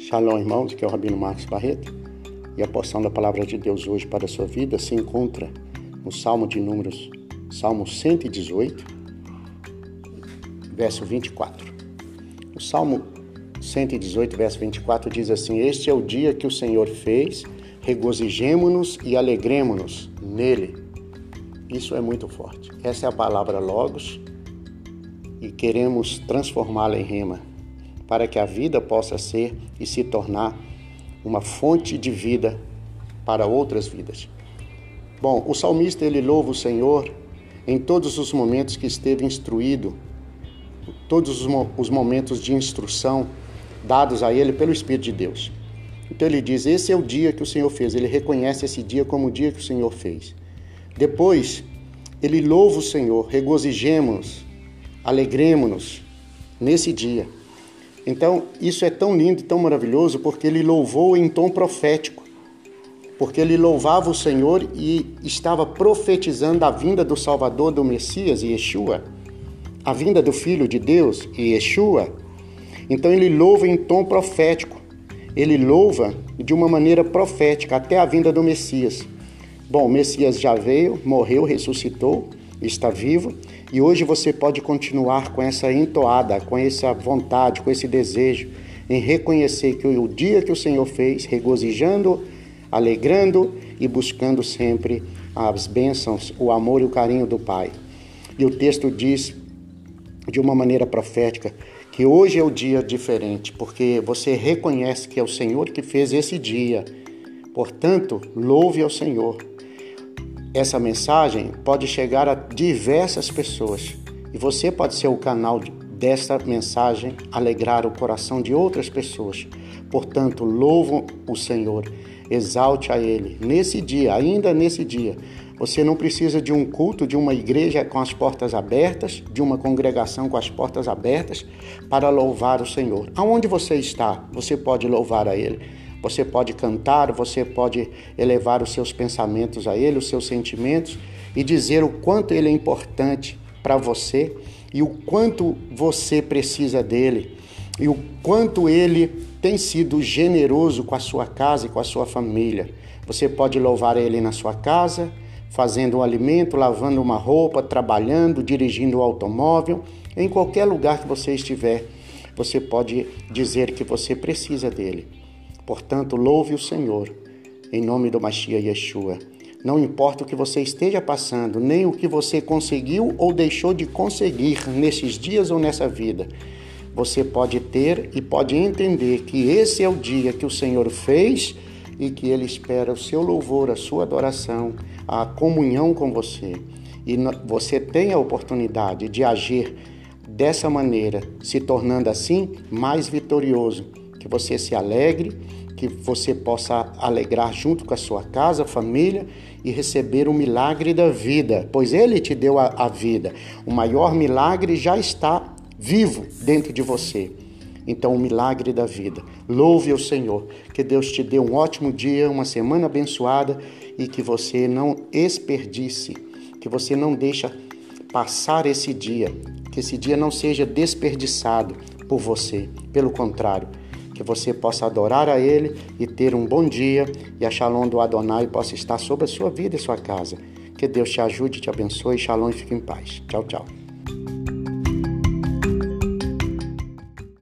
Shalom, irmãos, aqui é o Rabino Marcos Barreto e a porção da Palavra de Deus hoje para a sua vida se encontra no Salmo de Números, Salmo 118, verso 24. O Salmo 118, verso 24 diz assim: Este é o dia que o Senhor fez, regozijemo-nos e alegremo-nos nele. Isso é muito forte. Essa é a palavra Logos e queremos transformá-la em rema, para que a vida possa ser e se tornar uma fonte de vida para outras vidas. Bom, o salmista ele louva o Senhor em todos os momentos que esteve instruído, todos os momentos de instrução dados a ele pelo Espírito de Deus. Então ele diz, esse é o dia que o Senhor fez, ele reconhece esse dia como o dia que o Senhor fez. Depois, ele louva o Senhor, regozijemo-nos, alegremo-nos nesse dia. Então, isso é tão lindo e tão maravilhoso porque ele louvou em tom profético, porque ele louvava o Senhor e estava profetizando a vinda do Salvador, do Messias, Yeshua, a vinda do Filho de Deus, Yeshua. Então, ele louva em tom profético, ele louva de uma maneira profética até a vinda do Messias. Bom, o Messias já veio, morreu, ressuscitou, está vivo, e hoje você pode continuar com essa entoada, com essa vontade, com esse desejo em reconhecer que o dia que o Senhor fez, regozijando, alegrando e buscando sempre as bênçãos, o amor e o carinho do Pai. E o texto diz de uma maneira profética que hoje é o dia diferente, porque você reconhece que é o Senhor que fez esse dia. Portanto, louve ao Senhor. Essa mensagem pode chegar a diversas pessoas e você pode ser o canal desta mensagem, alegrar o coração de outras pessoas. Portanto, louve o Senhor, exalte a Ele. Nesse dia, ainda nesse dia, você não precisa de um culto, de uma igreja com as portas abertas, de uma congregação com as portas abertas para louvar o Senhor. Aonde você está, você pode louvar a Ele. Você pode cantar, você pode elevar os seus pensamentos a Ele, os seus sentimentos e dizer o quanto Ele é importante para você e o quanto você precisa dEle e o quanto Ele tem sido generoso com a sua casa e com a sua família. Você pode louvar Ele na sua casa, fazendo um alimento, lavando uma roupa, trabalhando, dirigindo o automóvel, em qualquer lugar que você estiver, você pode dizer que você precisa dEle. Portanto, louve o Senhor, em nome do Mashiach Yeshua. Não importa o que você esteja passando, nem o que você conseguiu ou deixou de conseguir nesses dias ou nessa vida. Você pode ter e pode entender que esse é o dia que o Senhor fez e que Ele espera o seu louvor, a sua adoração, a comunhão com você. E você tem a oportunidade de agir dessa maneira, se tornando assim mais vitorioso. Que você se alegre, que você possa alegrar junto com a sua casa, família e receber o milagre da vida, pois Ele te deu a vida. O maior milagre já está vivo dentro de você. Então, o milagre da vida. Louve o Senhor. Que Deus te dê um ótimo dia, uma semana abençoada e que você não desperdice, que você não deixe passar esse dia, que esse dia não seja desperdiçado por você. Pelo contrário, que você possa adorar a Ele e ter um bom dia e a Shalom do Adonai possa estar sobre a sua vida e sua casa. Que Deus te ajude, te abençoe, Shalom e fique em paz. Tchau, tchau.